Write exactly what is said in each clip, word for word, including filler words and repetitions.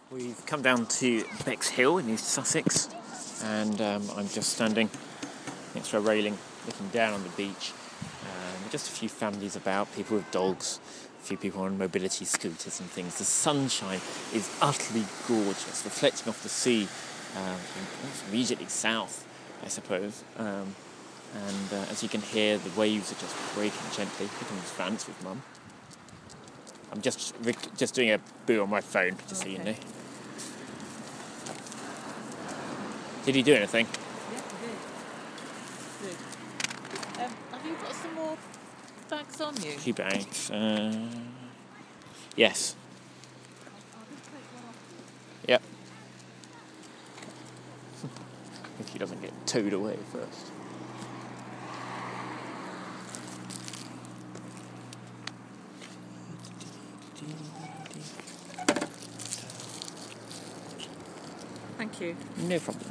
We've come down to Bexhill in East Sussex, and um, I'm just standing next to a railing looking down on the beach. Um, just a few families about, people with dogs, a few people on mobility scooters and things. The sunshine is utterly gorgeous, reflecting off the sea, um, immediately south, I suppose. Um, and uh, as you can hear, the waves are just breaking gently. I can France with Mum. I'm just just doing a boo on my phone, just okay. So you know. Did he do anything? Yeah, he did. Good. Um, have you got some more bags on you? A few bags. Uh, yes. Yep. If he doesn't get towed away first. Thank you. No problem.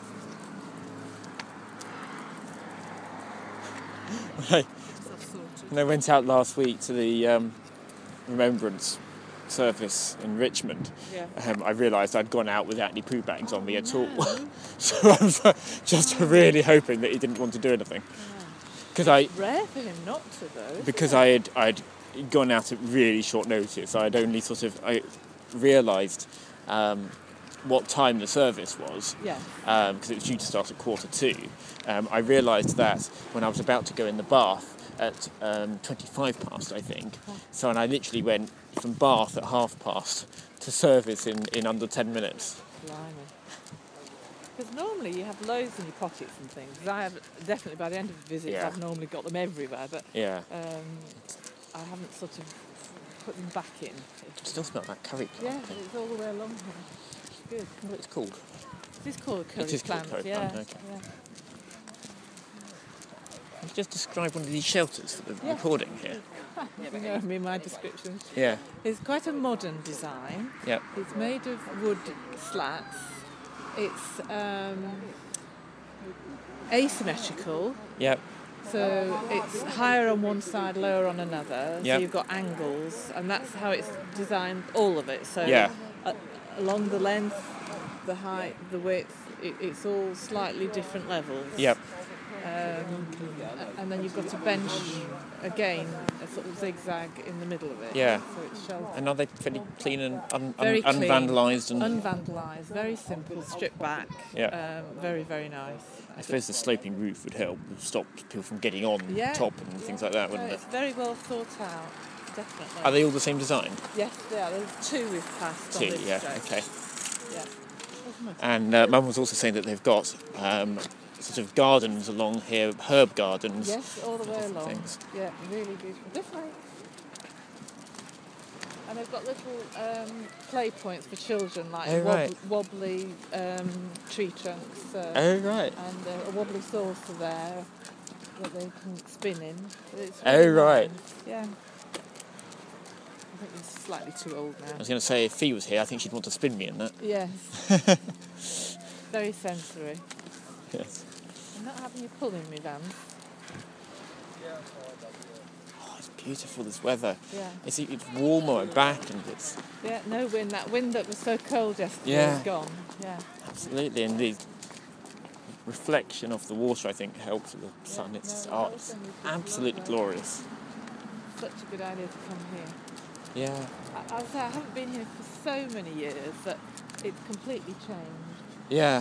Right. When I went out last week to the um, Remembrance service in Richmond, yeah. um, I realised I'd gone out without any poo bags on me at all. So I was uh, just oh. really hoping that he didn't want to do anything. Because I rare for him not to, though. Because it? I had I'd gone out at really short notice. I'd only sort of I realised. Um, what time the service was, yeah. um, because it was due to start at quarter two. Um, I realised that when I was about to go in the bath at um, twenty-five past, I think. Oh. So and I literally went from bath at half past to service in, in under ten minutes. Blimey. Because normally you have loads in your pockets and things. I have definitely by the end of the visit, yeah. I've normally got them everywhere, but yeah. um, I haven't sort of put them back in. It still smells like curry plant. Yeah, it's all the way along here. Good. What it's called? It is called a curry it is plant, called curry yeah. plant, okay. Yeah. Can you just describe one of these shelters for the yeah. recording here? You know me, my description. Yeah. It's quite a modern design. Yep. It's made of wood slats. It's um, asymmetrical. Yep. So it's higher on one side, lower on another. Yep. So you've got angles, and that's how it's designed, all of it. So yeah. uh, along the length, the height, the width, it, it's all slightly different levels. Yep. Um, and then you've got a bench, again, a sort of zigzag in the middle of it. Yeah. So it's sheltered. And are they fairly clean and un- very un- clean, unvandalised? And unvandalised, very simple, stripped back. Yeah. Um, very, very nice. I suppose the sloping roof would help stop people from getting on yeah. top and things like that, wouldn't no, it? It's very well thought out, definitely. Are they all the same design? Yes, they are. There's two we've passed two, on this yeah, stretch. okay. Yeah. And uh, Mum was also saying that they've got um, sort of gardens along here, herb gardens. Yes, all the way along. Things. Yeah, really beautiful. This way. And they've got little um, play points for children, like oh, wob- right. wobbly um, tree trunks. Uh, oh, right. And uh, a wobbly saucer there that they can spin in. It's really oh, right. Nice. Yeah. I think it's slightly too old now. I was going to say, if Fee was here, I think she'd want to spin me in that. Yes. Very sensory. Yes. I'm not having you pulling me, Van. Oh, it's beautiful, this weather. Yeah. It's, it's warm on my back and it's... Yeah, no wind. That wind that was so cold yesterday yeah. is gone. Yeah. Absolutely, and the reflection of the water, I think, helps with the sun. Yeah, it's no, oh, it's absolutely glorious. Such a good idea to come here. Yeah. I, I, was, I haven't been here for so many years that it's completely changed. Yeah.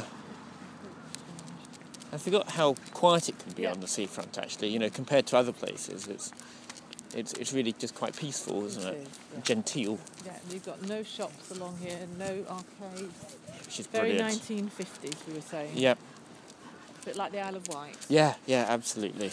I forgot how quiet it can be yeah. on the seafront, actually. You know, compared to other places, it's it's it's really just quite peaceful, isn't it? it? Is, yeah. Genteel. Yeah, and you've got no shops along here, no arcades. Which is very brilliant. nineteen fifties, we were saying. Yep. A bit like the Isle of Wight. Yeah, yeah, absolutely.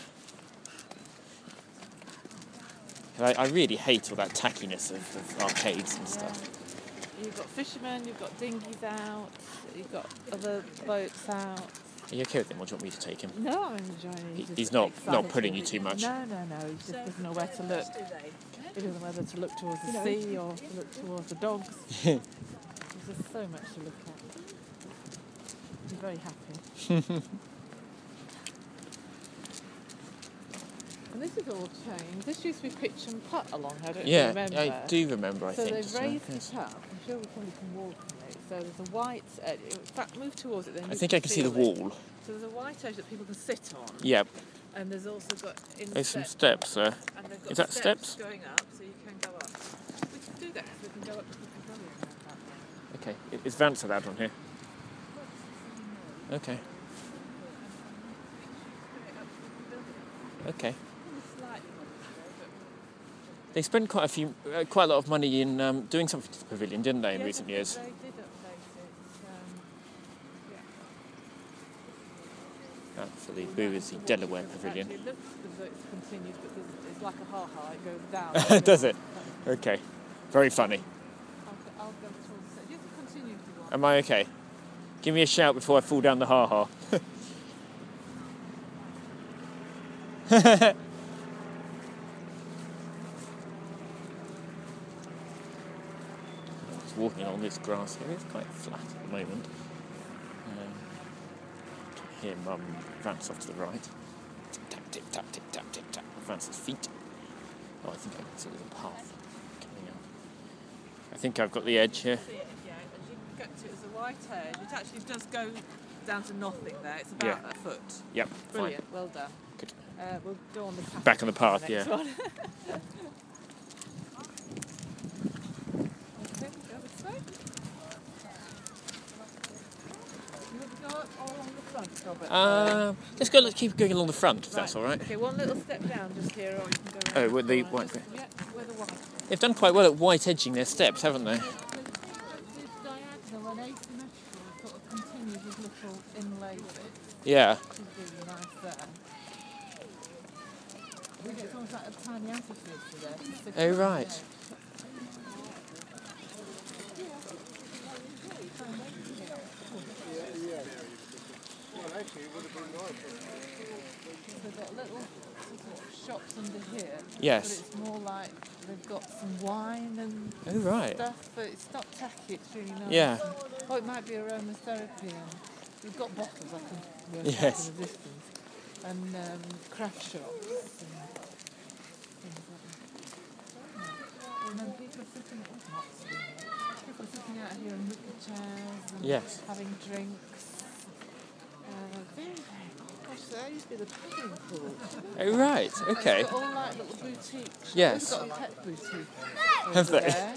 I, I really hate all that tackiness of, of arcades and yeah. stuff. You've got fishermen, you've got dinghies out, you've got other boats out. Are you okay with him, or do you want me to take him? No, I'm enjoying it. He, he's not not pulling you too much? No, no, no. He just doesn't know where to look. He doesn't know whether to look towards the sea or to look towards the dogs. There's just so much to look at. He's very happy. And this is all changed. This used to be pitch and putt along. I don't Yeah, remember. I do remember, I so think. they've So, raised yes. it up. I'm sure we probably can walk on it. So there's a white edge. In fact, move towards it then. I you think I can see the feel it. wall. So there's a white edge that people can sit on. Yep. And there's also got in There's some step- steps there. And they've got Is that steps, steps? going up, so you can go up. We can do that. We can go up to the pavilion. Like that. Okay. Is Vance allowed on here? Okay. Okay. They spent quite a few, uh, quite a lot of money in um, doing something to the pavilion, didn't they, in Yes, recent they years? did update it. Um, yeah. That's for the Boothsy Delaware Pavilion. Actually, it looks as though it's continued, but there's- it's like a ha-ha. It goes down. Does it? Okay. Very funny. I'll, I'll go towards it. You can continue if you want. Am I okay? Give me a shout before I fall down the ha-ha. Just walking along this grass here. It's quite flat at the moment. Um, here, Mum, Vance off to the right. Tip tap, tip tap, tip tap, tip tap. Vance's feet. Oh, I think I can see there's a path coming up. I think I've got the edge here. See it, yeah, as you can get to it, it's a white edge. It actually does go down to nothing there. It's about Yeah. a foot. Yep, Brilliant. Well done. Good. Uh, we'll go on the path. Back on the path, next yeah. one. Okay, go this way. You want to go up all along the front, Robert? Uh, let's go. Let's keep going along the front, if that's all right. Okay, one little step down just here, or you can go around. Oh, with the Right, white just- Yeah, with the white. They've done quite well at white edging their steps, haven't they? This diagonal and asymmetrical sort of continues with little inlay bits. Yeah. Which is really nice there. We get almost like a tiny amphitheatre there. It's Oh, right. They've got little sort of shops under here. Yes. But it's more like they've got some wine and Oh, right. stuff, but it's not tacky, it's really nice. Yeah. And, oh, it might be aromatherapy, and we've got bottles I can work out Yes. in the distance. And um, craft shops and things like that. And then people are sitting, oh, not sitting, people are sitting out here in wicker chairs and Yes. having drinks. Uh, very, very, gosh, there used to be the paddling pool. Oh, right. Okay. It's got all like little boutiques. Yes. They've got a pet boutique. Have over they? there.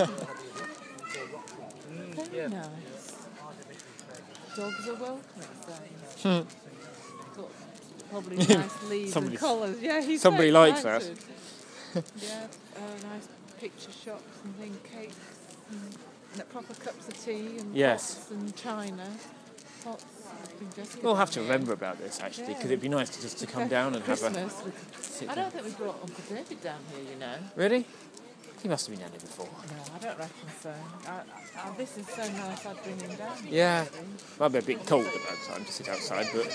Yeah. Very nice. Dogs are welcome, it says. Hmm. Got probably nice leaves Somebody- and collars. Yeah, he's somebody very likes that. excited. Yeah, uh, nice picture shops and things, cakes and, and proper cups of tea and Yes. pots and china. Pots. I think Jessica We'll have down to here. remember about this, actually, because it'd be nice to just to come Okay, down and have a... Christmas, we could- sit I down. don't think we brought Uncle David down here, you know. Really? He must have been down here before. No, I don't reckon so. I, I, I, this is so nice, I'd bring him down here. Yeah. really. Might be a bit cold at that time to sit outside, but...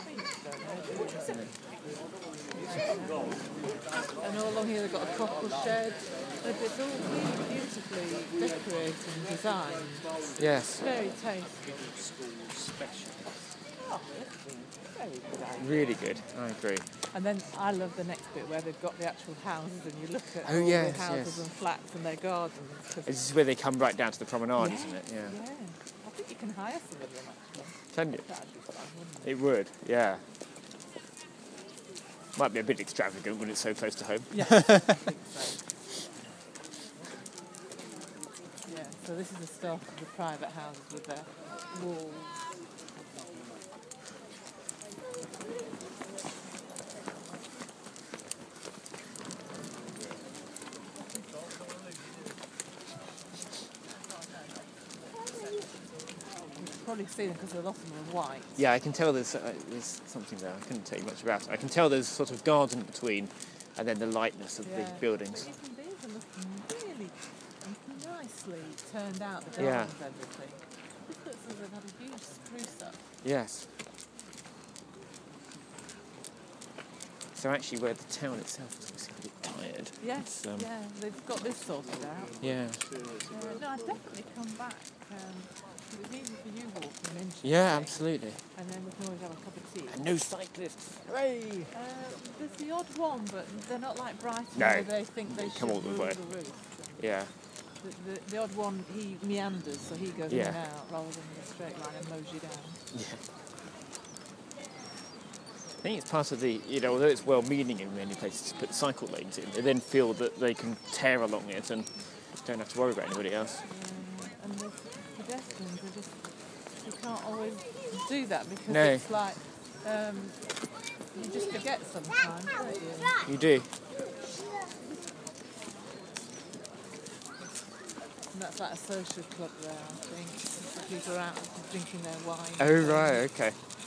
And all along here they've got a cockle shed. But it's all really beautifully decorated and designed. Yes. Very tasty. Oh, very good idea. Really good. I agree. And then I love the next bit where they've got the actual houses and you look at Oh, all yes, the houses yes. and flats and their gardens. 'cause- This is where they come right down to the promenade, Yeah, isn't it? Yeah. yeah. I think you can hire some of them actually. Can you? That'd be fun, wouldn't it? It would, yeah. Might be a bit extravagant when it's so close to home. Yeah, I think so. Yeah, so this is the start of the private houses with their walls. You can probably see them because a lot of them are white. Yeah, I can tell there's uh, there's something there. I couldn't tell you much about it. I can tell there's sort of garden between, and then the lightness of Yeah. the buildings. But even these are looking really nicely turned out, the Yeah. gardens and everything. This looks as though they've had a huge spruce up. Yes. So actually, where the town itself is obviously a bit tired. Yes, It's, um, yeah, they've got this sorted out. Yeah. Yeah, no, I'd definitely come back. Um, because it's easy for you walking into Yeah, the thing, absolutely. and then we can always have a cup of tea. And no cyclists. Hooray! Uh, there's the odd one, but they're not like Brighton No. where they think they They should come all the rule way. the roost. Yeah. The, the, the odd one, he meanders, so he goes Yeah. in and out rather than in a straight line and mows you down. Yeah. I think it's part of the, you know, although it's well-meaning in many places to put cycle lanes in, they then feel that they can tear along it and don't have to worry about anybody else. Um, and the pedestrians are just, you can't always do that because No. it's like, um, you just forget sometimes, don't you? You do. And that's like a social club there, I think. People are out drinking their wine. Oh, right, okay.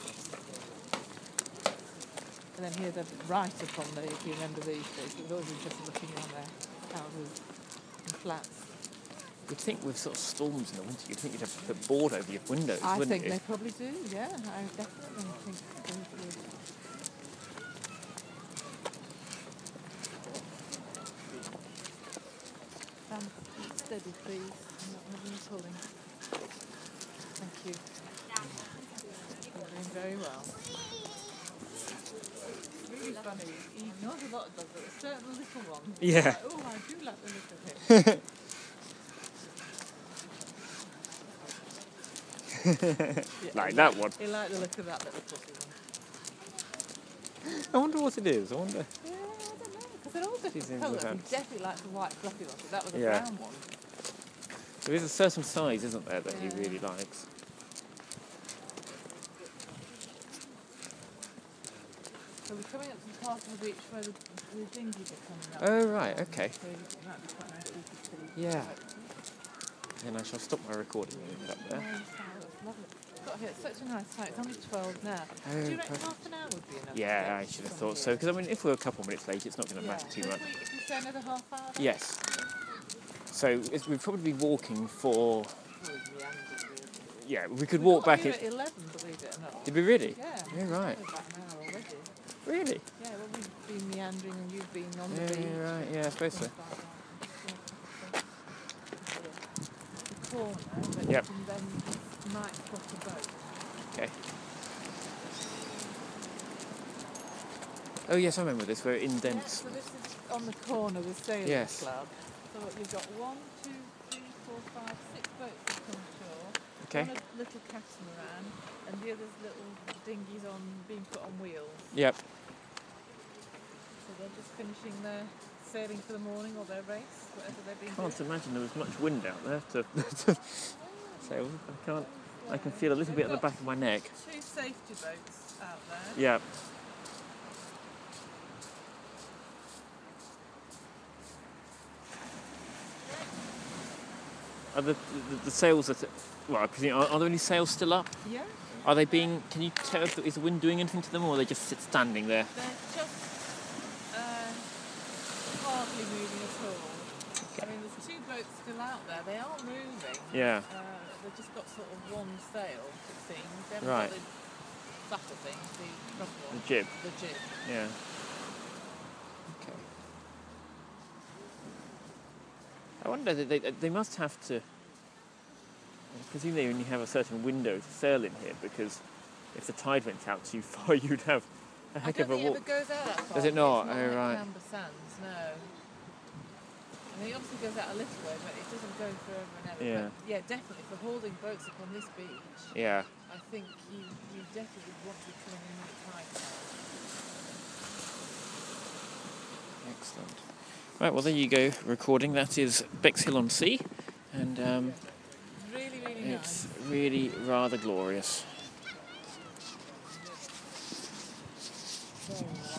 And then here's a right up on the, if you remember these days, it was always interesting looking around their houses and flats. You'd think with sort of storms in the winter, you'd think you'd have to put board over your windows, I wouldn't think you? they probably do, yeah. I definitely think they do. Stand steady, please. I'm not having you pulling. Thank you. You're doing very well. Really funny. He knows a lot of dogs, but a certain little one. Yeah. Like, oh, I do like the look of him. Yeah, Like he that liked- one. He liked the look of that little pussy one. I wonder what it is. I wonder. Yeah, I don't know. Because they're all She's different in colours. with He that. definitely likes the white fluffy one, but that was a Yeah. brown one. There is a certain size, isn't there, that Yeah. he really likes. So we're coming up to the part of the beach where the, the dinghies are coming up. Oh, right, okay. So it might be quite nice for you to see. Yeah. Then I shall stop my recording and up Oh, there. this side looks lovely. Got here, it's such a nice site. It's only twelve now. Oh, Do you reckon perfect. half an hour would be enough? to Yeah, get I should have from thought so. here? Because, I mean, if we're a couple of minutes late, it's not going to Yeah. matter too So much. If we, if we say another half hour? then? Yes. So it's, we'd probably be walking for... Oh, we've meandered, really. Yeah, we could We walk got back... here It, at eleven, believe it or not. did we really? Yeah. Yeah, right. We're about an hour already. Really? Yeah, well, we've been meandering and you've been on the Yeah, beach. right, yeah, I suppose so. The corner, but Yep. you can then you might spot a boat. Okay. Oh, yes, I remember this. We're in Yeah, Dents. so this is on the corner with Sailors Yes. Club. So what, you've got one, two, three, four, five, six boats that come ashore. Okay. One a little catamaran, and the others little dinghies on being put on wheels. Yep. So they're just finishing their sailing for the morning or their race, whatever they've been Can't doing. imagine there was much wind out there to, to sail. I can't... I can feel a little bit at the back of my neck. Two safety boats out there. Yeah. Are the, the, the sails that... Well, I presume, are, are there any sails still up? Yeah. Are they being... Can you tell if is the wind doing anything to them, or are they just sit standing there? They're just uh, hardly moving at all. I mean, there's two boats still out there. They are moving. Yeah. Uh, they've just got sort of one sail, it seems. They haven't Right. got the supper thing, the proper one. The jib. The jib. Yeah. Okay. I wonder, they, they, they must have to... I presume they only have a certain window to sail in here, because if the tide went out too far, you'd have a I heck don't of a think walk. it ever goes out that far. Does it not? It's not Oh, like right. Camber Sands, no. I mean, it obviously goes out a little way, but it doesn't go forever and ever. Yeah. But yeah, definitely, for holding boats upon this beach, Yeah. I think you, you definitely want to be coming in at tide time. Excellent. Right, well, there you go, recording. That is Bexhill-on-Sea, and um, Really, really it's nice. really rather glorious. Very nice.